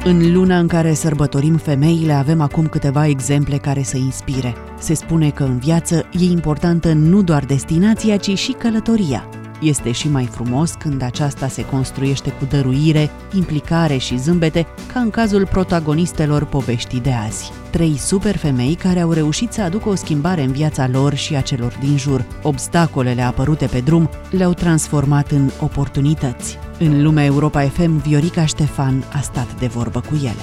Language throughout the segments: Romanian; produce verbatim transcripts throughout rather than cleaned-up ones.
În luna în care sărbătorim femeile, avem acum câteva exemple care să inspire. Se spune că în viață e importantă nu doar destinația, ci și călătoria. Este și mai frumos când aceasta se construiește cu dăruire, implicare și zâmbete, ca în cazul protagonistelor poveștii de azi. Trei super femei care au reușit să aducă o schimbare în viața lor și a celor din jur. Obstacolele apărute pe drum le-au transformat în oportunități. În lumea Europa F M, Viorica Ștefan a stat de vorbă cu ele.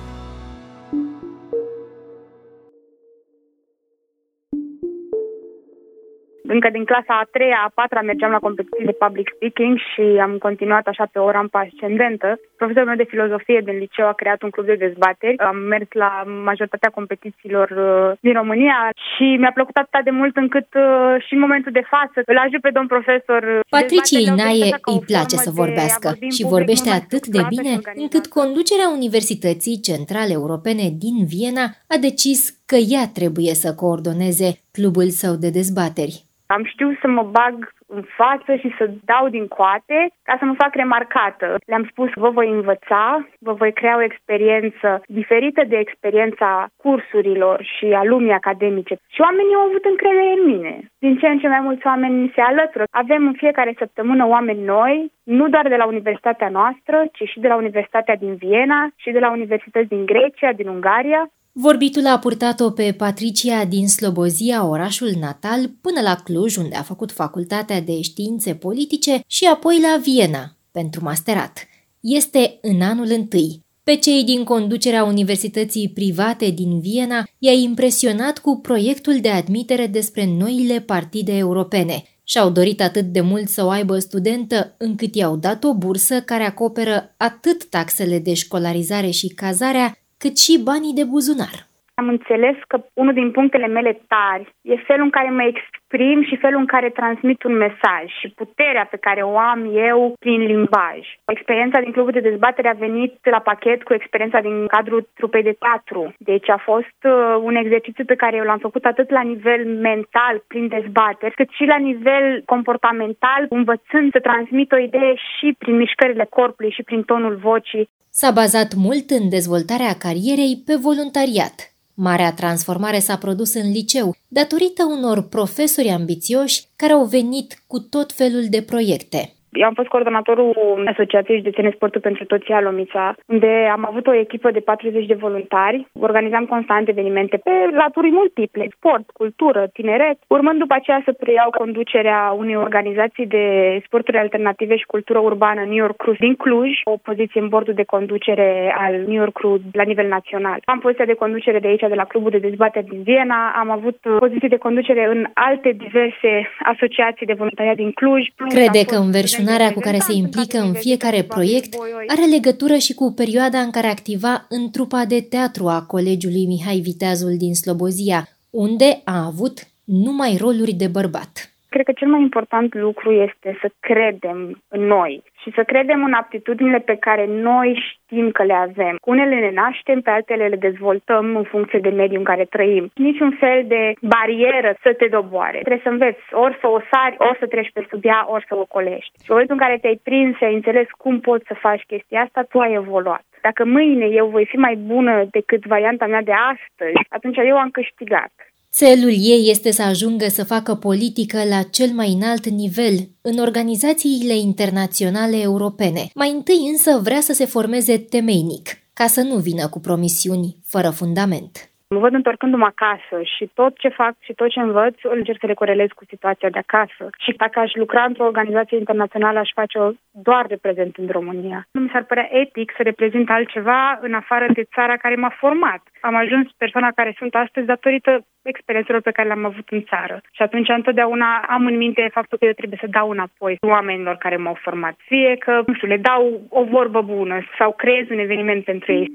Încă din clasa a treia, a patra mergeam la competiții de public speaking și am continuat așa pe o rampă ascendentă. Profesorul meu de filozofie din liceu a creat un club de dezbateri. Am mers la majoritatea competițiilor din România și mi-a plăcut atât de mult încât și în momentul de față îl ajut pe domn profesor. Patriciei Naie îi place să vorbească și vorbește atât de bine încât conducerea Universității Centrale Europene din Viena a decis că ea trebuie să coordoneze clubul său de dezbateri. Am știut să mă bag în față și să dau din coate ca să mă fac remarcată. Le-am spus, vă voi învăța, vă voi crea o experiență diferită de experiența cursurilor și a lumii academice. Și oamenii au avut încredere în mine. Din ce în ce mai mulți oameni mi se alătură. Avem în fiecare săptămână oameni noi, nu doar de la universitatea noastră, ci și de la Universitatea din Viena și de la universități din Grecia, din Ungaria. Vorbitul a purtat-o pe Patricia din Slobozia, orașul natal, până la Cluj, unde a făcut facultatea de științe politice și apoi la Viena, pentru masterat. Este în anul întâi. Pe cei din conducerea Universității Private din Viena i-a impresionat cu proiectul de admitere despre noile partide europene. Și-au dorit atât de mult să o aibă studentă, încât i-au dat o bursă care acoperă atât taxele de școlarizare și cazarea, cât și banii de buzunar. Am înțeles că unul din punctele mele tari e felul în care mă exprim și felul în care transmit un mesaj și puterea pe care o am eu prin limbaj. Experiența din clubul de dezbatere a venit la pachet cu experiența din cadrul trupei de teatru. Deci a fost un exercițiu pe care eu l-am făcut atât la nivel mental, prin dezbateri, cât și la nivel comportamental, învățând să transmit o idee și prin mișcările corpului și prin tonul vocii. S-a bazat mult în dezvoltarea carierei pe voluntariat. Marea transformare s-a produs în liceu, datorită unor profesori ambițioși care au venit cu tot felul de proiecte. Eu am fost coordonatorul Asociației Județene Sportul pentru Toți Alomița, unde am avut o echipă de patruzeci de voluntari. Organizam constant evenimente pe laturi multiple, sport, cultură, tineret, urmând după aceea să preiau conducerea unei organizații de sporturi alternative și cultură urbană, New York Cruise, din Cluj, o poziție în bordul de conducere al New York Cruise la nivel național. Am poziția de conducere de aici, de la Clubul de Dezbateri din Viena, am avut poziții de conducere în alte diverse asociații de voluntariat din Cluj. Crede că înverșunarea cu care se implică în fiecare proiect are legătură și cu perioada în care activa în trupa de teatru a Colegiului Mihai Viteazul din Slobozia, unde a avut numai roluri de bărbat. Cred că cel mai important lucru este să credem în noi și să credem în aptitudinile pe care noi știm că le avem. Unele le naștem, pe altele le dezvoltăm în funcție de mediul în care trăim. Niciun fel de barieră să te doboare. Trebuie să înveți ori să o sari, ori să treci pe sub ea, ori să o colești. Și în momentul în care te-ai prins și ai înțeles cum poți să faci chestia asta, tu ai evoluat. Dacă mâine eu voi fi mai bună decât varianta mea de astăzi, atunci eu am câștigat. Țelul ei este să ajungă să facă politică la cel mai înalt nivel, în organizațiile internaționale europene. Mai întâi însă vrea să se formeze temeinic, ca să nu vină cu promisiuni fără fundament. Mă văd întorcându-mă acasă și tot ce fac și tot ce învăț îl încerc să le corelez cu situația de acasă. Și dacă aș lucra într-o organizație internațională, aș face-o doar reprezentând România. Nu mi s-ar părea etic să reprezint altceva în afară de țara care m-a format. Am ajuns persoana care sunt astăzi datorită experiențelor pe care le-am avut în țară. Și atunci întotdeauna am în minte faptul că eu trebuie să dau înapoi oamenilor care m-au format. Fie că, nu știu, le dau o vorbă bună sau creez un eveniment pentru ei.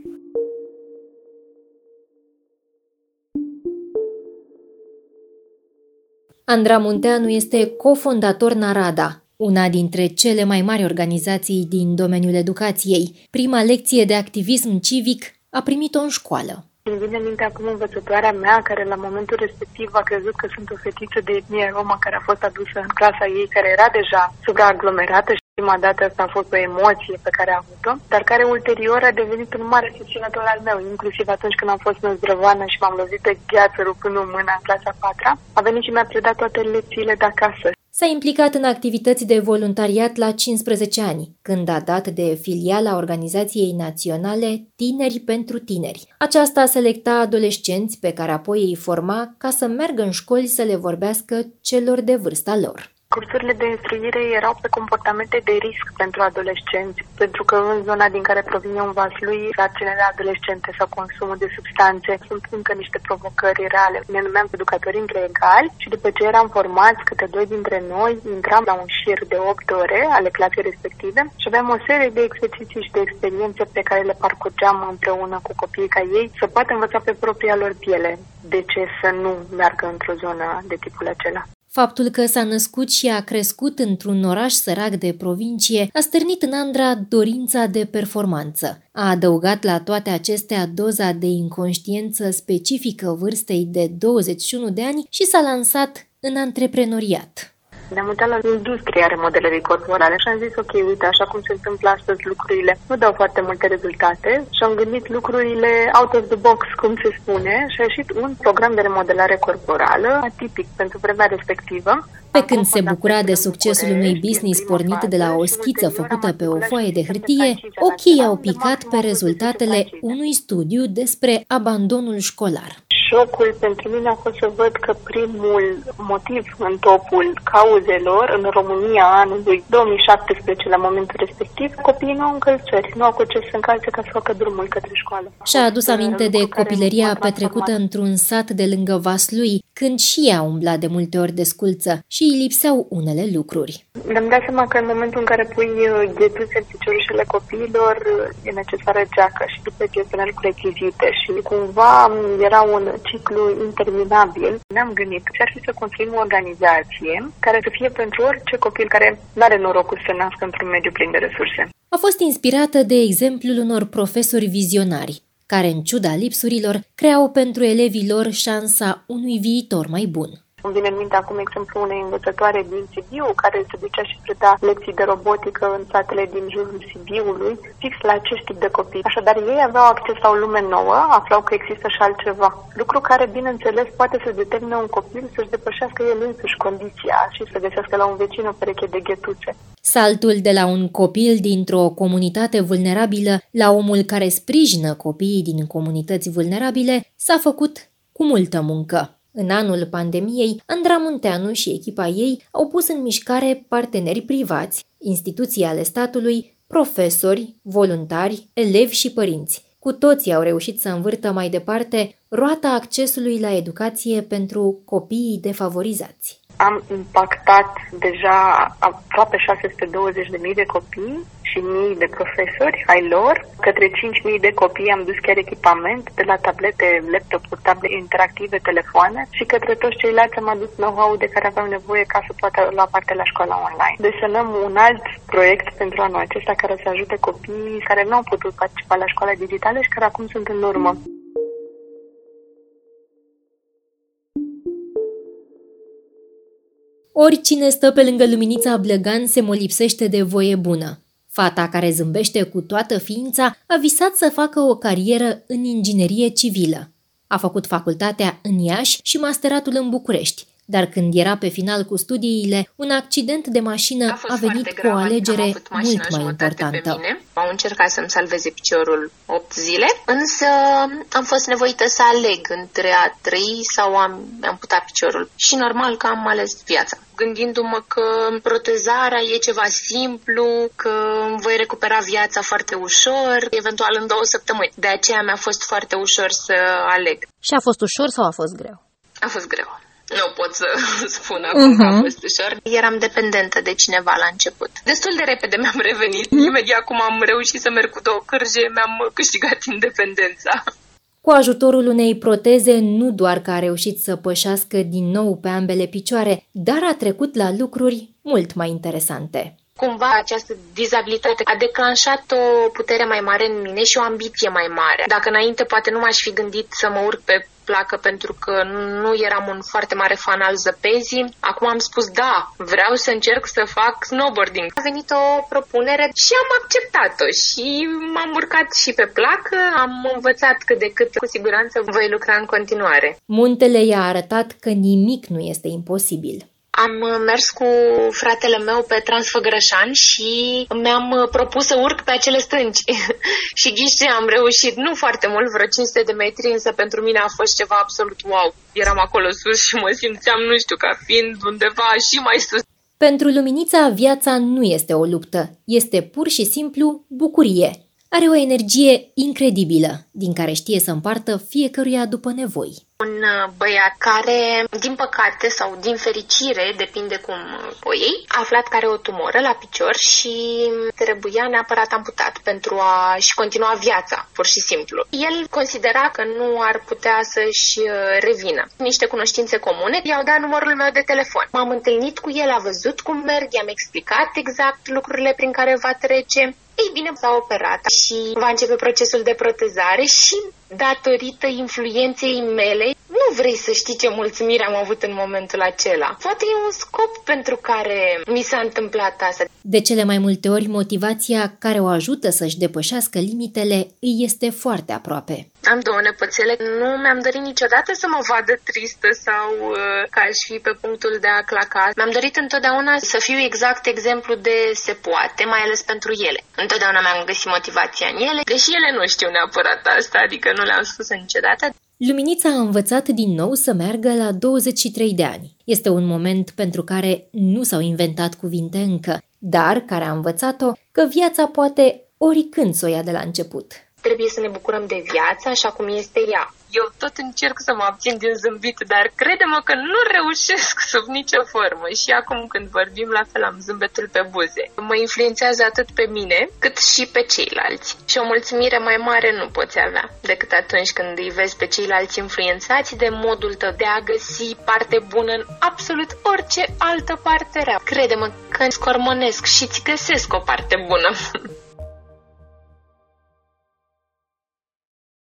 Andra Munteanu este cofondator Narada, una dintre cele mai mari organizații din domeniul educației. Prima lecție de activism civic a primit-o în școală. Îmi vine în minte acum învățătoarea mea, care la momentul respectiv a crezut că sunt o fetiță de etnie romă care a fost adusă în clasa ei, care era deja supraaglomerată. Prima dată asta a fost o emoție pe care a avut-o, dar care ulterior a devenit un mare susținător al meu, inclusiv atunci când am fost năzdrăvană și m-am lovit de gheață rupându-mi mâna în clasa a patra, a venit și mi-a predat toate lecțiile de acasă. S-a implicat în activități de voluntariat la cincisprezece ani, când a dat de filiala organizației naționale Tineri pentru Tineri. Aceasta selecta adolescenți pe care apoi îi forma ca să meargă în școli să le vorbească celor de vârsta lor. Cursurile de instruire erau pe comportamente de risc pentru adolescenți, pentru că în zona din care provine un Vaslui, sarcinile adolescente sau consumul de substanțe sunt încă niște provocări reale. Ne numeam educatori între egali și după ce eram formați, câte doi dintre noi intram la un șir de opt ore ale clasei respective și aveam o serie de exerciții și de experiențe pe care le parcurgeam împreună cu copiii ca ei să poată învăța pe propria lor piele de ce să nu meargă într-o zonă de tipul acela. Faptul că s-a născut și a crescut într-un oraș sărac de provincie a stârnit în Andra dorința de performanță. A adăugat la toate acestea doza de inconștiență specifică vârstei de douăzeci și unu de ani și s-a lansat în antreprenoriat. Ne-am uitat la industria remodelării corporale și am zis, ok, uite, așa cum se întâmplă astăzi lucrurile, nu dau foarte multe rezultate și am gândit lucrurile out of the box, cum se spune, și a ieșit un program de remodelare corporală atipic pentru vremea respectivă. Pe când se bucura de succesul unui business pornit de la o schiță făcută pe o foaie de hârtie, ochii au picat pe rezultatele unui studiu despre abandonul școlar. Șocul pentru mine a fost să văd că primul motiv în topul cauzelor în România anului două mii șaptesprezece, la momentul respectiv, copiii nu au încălțări, nu au cu ce să încalțe ca să facă drumul către școală. Și-a adus aminte de copilăria petrecută într-un sat de lângă Vaslui, când și ea umbla de multe ori de sculță și îi lipseau unele lucruri. Ne-am dat seama că în momentul în care pui ghetuțe în piciorușele copiilor, e necesară geacă și după ce penel cu rechizite și cumva era un ciclu interminabil. Ne-am gândit că ar fi să construim o organizație care să fie pentru orice copil care nu are norocul să nască într-un mediu plin de resurse. A fost inspirată de exemplul unor profesori vizionari, care, în ciuda lipsurilor, creau pentru elevii lor șansa unui viitor mai bun. Îmi vine în minte acum exemplu unei învățătoare din Sibiu, care se ducea și preda lecții de robotică în satele din jurul Sibiului, fix la acest tip de copii. Așadar, ei aveau acces la o lume nouă, aflau că există și altceva. Lucru care, bineînțeles, poate să determine un copil să-și depășească el însuși condiția și să găsească la un vecin o pereche de ghetuțe. Saltul de la un copil dintr-o comunitate vulnerabilă la omul care sprijină copiii din comunități vulnerabile s-a făcut cu multă muncă. În anul pandemiei, Andra Munteanu și echipa ei au pus în mișcare parteneri privați, instituții ale statului, profesori, voluntari, elevi și părinți. Cu toții au reușit să învârtă mai departe roata accesului la educație pentru copiii defavorizați. Am impactat deja aproape șase sute douăzeci de mii de copii și mii de profesori ai lor. Către cinci mii de copii am dus chiar echipament, de la tablete, laptopuri, table interactive, telefoane și către toți ceilalți am adus know-how de care aveau nevoie ca să poată lua parte la școala online. Desenăm un alt proiect pentru anul acesta care să ajute copiii care nu au putut participa la școala digitală și care acum sunt în urmă. Oricine stă pe lângă Luminița Blăgan se molipsește de voie bună. Fata care zâmbește cu toată ființa a visat să facă o carieră în inginerie civilă. A făcut facultatea în Iași și masteratul în București, dar când era pe final cu studiile, un accident de mașină a, a venit cu o alegere mult mai importantă. Au încercat să-mi salveze piciorul opt zile, însă am fost nevoită să aleg între a trăi sau a amputa piciorul. Și normal că am ales viața, gândindu-mă că protezarea e ceva simplu, că voi recupera viața foarte ușor, eventual în două săptămâni. De aceea mi-a fost foarte ușor să aleg. Și a fost ușor sau a fost greu? A fost greu. Nu pot să spun acum uh-huh. că a fost ușor. Eram dependentă de cineva la început. Destul de repede mi-am revenit. Uh-huh. Imediat cum am reușit să merg cu două cârje, mi-am câștigat independența. Cu ajutorul unei proteze, nu doar că a reușit să pășească din nou pe ambele picioare, dar a trecut la lucruri mult mai interesante. Cumva această dizabilitate a declanșat o putere mai mare în mine și o ambiție mai mare. Dacă înainte poate nu m-aș fi gândit să mă urc pe placă pentru că nu eram un foarte mare fan al zăpezii. Acum am spus da, vreau să încerc să fac snowboarding. A venit o propunere și am acceptat-o și m-am urcat și pe placă, am învățat cât de cât, cu siguranță voi lucra în continuare. Muntele i-a arătat că nimic nu este imposibil. Am mers cu fratele meu pe Transfăgărășan și mi-am propus să urc pe acele stânci. Și ghiște, am reușit, nu foarte mult, vreo cinci sute de metri, însă pentru mine a fost ceva absolut wow. Eram acolo sus și mă simțeam, nu știu, ca fiind undeva și mai sus. Pentru Luminița, viața nu este o luptă, este pur și simplu bucurie. Are o energie incredibilă, din care știe să împartă fiecăruia după nevoi. Un băiat care, din păcate sau din fericire, depinde cum o iei, a aflat că are o tumoră la picior și trebuia neapărat amputat pentru a-și continua viața, pur și simplu. El considera că nu ar putea să-și revină. Niște cunoștințe comune i-au dat numărul meu de telefon. M-am întâlnit cu el, a văzut cum merg, i-am explicat exact lucrurile prin care va trece. Ei bine, s-a operat și va începe procesul de protezare și, datorită influenței mele, nu vrei să știi ce mulțumire am avut în momentul acela. Poate e un scop pentru care mi s-a întâmplat asta. De cele mai multe ori, motivația care o ajută să-și depășească limitele îi este foarte aproape. Am două nepoțele. Nu mi-am dorit niciodată să mă vadă tristă sau uh, că aș fi pe punctul de a claca. Mi-am dorit întotdeauna să fiu exact exemplu de se poate, mai ales pentru ele. Întotdeauna mi-am găsit motivația în ele, deși ele nu știu neapărat asta, adică nu le-am spus niciodată. Luminița a învățat din nou să meargă la douăzeci și trei de ani. Este un moment pentru care nu s-au inventat cuvinte încă, dar care a învățat-o că viața poate oricând să o ia de la început. Trebuie să ne bucurăm de viață așa cum este ea. Eu tot încerc să mă abțin din zâmbit, dar crede-mă că nu reușesc sub nicio formă. Și acum când vorbim, la fel am zâmbetul pe buze. Mă influențează atât pe mine, cât și pe ceilalți. Și o mulțumire mai mare nu poți avea decât atunci când îi vezi pe ceilalți influențați de modul tău de a găsi parte bună în absolut orice altă parte rea. Crede-mă că îți scormonesc și îți găsesc o parte bună.